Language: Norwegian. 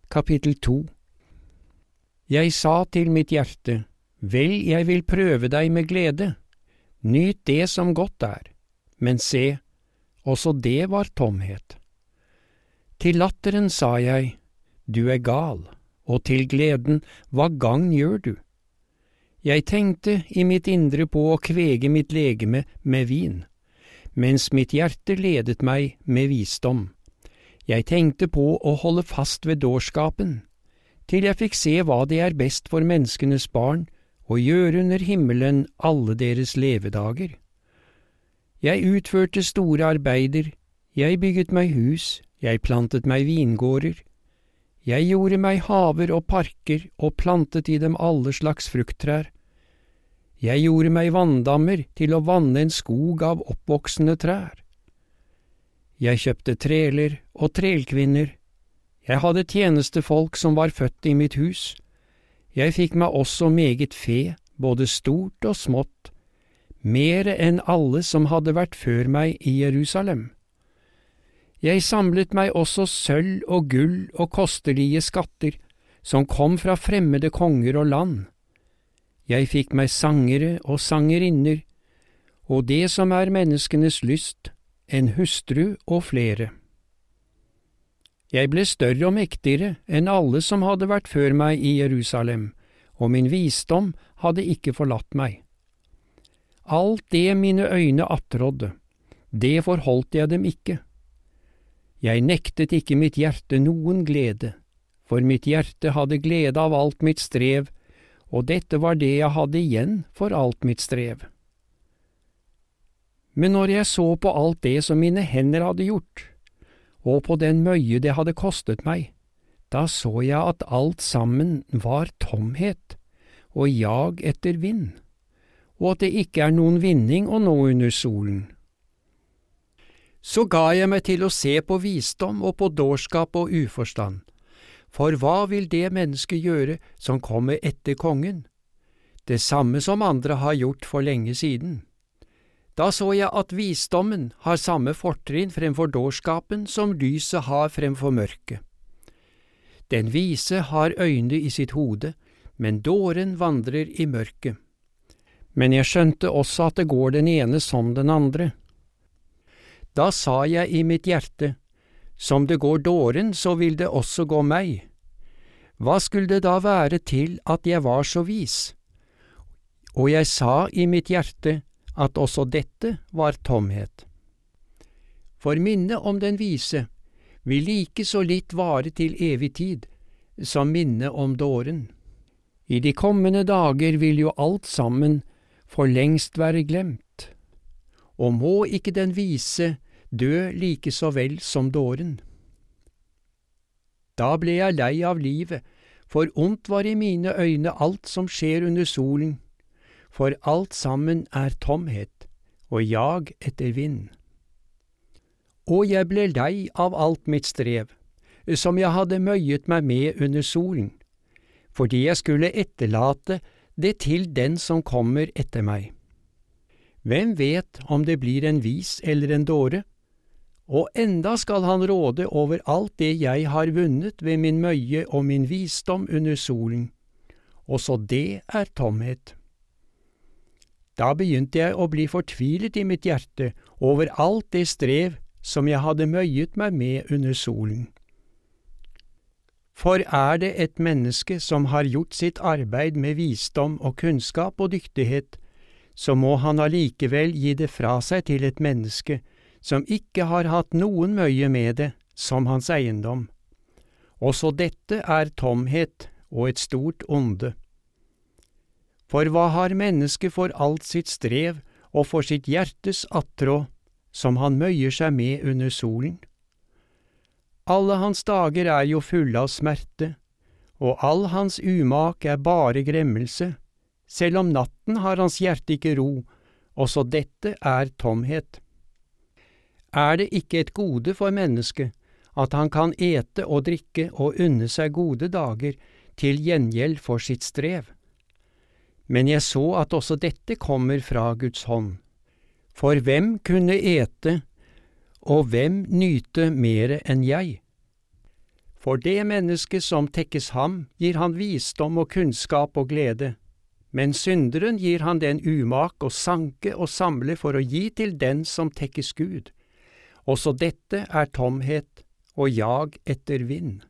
Kapittel 2. Jeg sa til mitt hjerte, vel, jeg vil prøve deg med glede, nyt det som godt er, men se, også det var tomhet. Til latteren sa jeg, du er gal, og til gleden, hva gagn gjør du? Jeg tenkte i mitt indre på å kvege mitt legeme med vin, mens mitt hjerte ledet meg med visdom. Jeg tenkte på å holde fast ved dårskapen, til jeg fikk se hva det er best for menneskenes barn, og gjøre under himmelen alle deres levedager. Jeg utførte store arbeider, jeg bygget meg hus, jeg plantet meg vingårder. Jeg gjorde meg haver og parker og plantet i dem alle slags frukttrær. Jeg gjorde meg vanndammer til å vanne en skog av oppvoksende trær. Jeg kjøpte treler og trelkvinner. Jeg hadde tjenestefolk som var født i mitt hus. Jeg fikk meg også meget fe, både stort og smått, mere enn alle som hadde vært før meg i Jerusalem. Jeg samlet meg også sølv og gull og kostelige skatter, som kom fra fremmede konger og land. Jeg fikk meg sangere og sangerinner, og det som er menneskenes lyst, en hustru og flere. Jeg ble større og mektigere enn alle som hadde vært før meg i Jerusalem, og min visdom hadde ikke forlatt meg. Alt det mine øyne attrådde, det forholdt jeg dem ikke. Jeg nektet ikke mitt hjerte noen glede, for mitt hjerte hadde glede av alt mitt strev, og dette var det jeg hadde igjen for alt mitt strev. Men når jeg så på alt det som mine hender hadde gjort, og på den møye det hadde kostet meg, da så jeg at alt sammen var tomhet og jag etter vind, og at det ikke er noen vinning å nå under solen. Så ga jeg meg til å se på visdom og på dårskap og uforstand, for hva vil det mennesket gjøre som kommer etter kongen? Det samme som andre har gjort for lenge siden. Da så jeg at visdommen har samme fortrinn fremfor dårskapen som lyset har fremfor mørket. Den vise har øyne i sitt hode, men dåren vandrer i mørket. Men jeg skjønte også at det går den ene som den andre. Da sa jeg i mitt hjerte, som det går dåren, så vil det også gå meg. Hva skulle det da være til at jeg var så vis? Og jeg sa i mitt hjerte, at også dette var tomhet. For minnet om den vise vil like så litt vare til evig tid, som minnet om dåren. I de kommende dager vil jo alt sammen for lengst være glemt, og må ikke den vise dø like så vel som dåren. Da ble jeg lei av livet, for ondt var i mine øyne alt som skjer under solen, for alt sammen er tomhet, og jag etter vind. Og jeg ble lei av alt mitt strev, som jeg hadde møyet meg med under solen, fordi jeg skulle etterlate det til den som kommer etter meg. Hvem vet om det blir en vis eller en dåre? Og enda skal han råde over alt det jeg har vunnet ved min møye og min visdom under solen. Også det er tomhet. Da begynte jeg å bli fortvilet i mitt hjerte over alt det strev som jeg hadde møyet meg med under solen. For er det et menneske som har gjort sitt arbeid med visdom og kunnskap og dyktighet, så må han allikevel gi det fra seg til et menneske som ikke har hatt noen møye med det som hans eiendom. Også dette er tomhet og et stort onde. For hva har mennesket for alt sitt strev og for sitt hjertes attråd, som han møyer seg med under solen? Alle hans dager er jo fulle av smerte, og all hans umak er bare gremmelse. Selv om natten har hans hjerte ikke ro, også dette er tomhet. Er det ikke et gode for mennesket at han kan ete og drikke og unne seg gode dager til gjengjeld for sitt strev? Men jeg så at også dette kommer fra Guds hånd. For hvem kunne ete, og hvem nyte mere enn jeg? For det mennesket som tekkes ham, gir han visdom og kunnskap og glede, men synderen gir han den umak å sanke og samle for å gi til den som tekkes Gud. Også dette er tomhet og jag etter vind.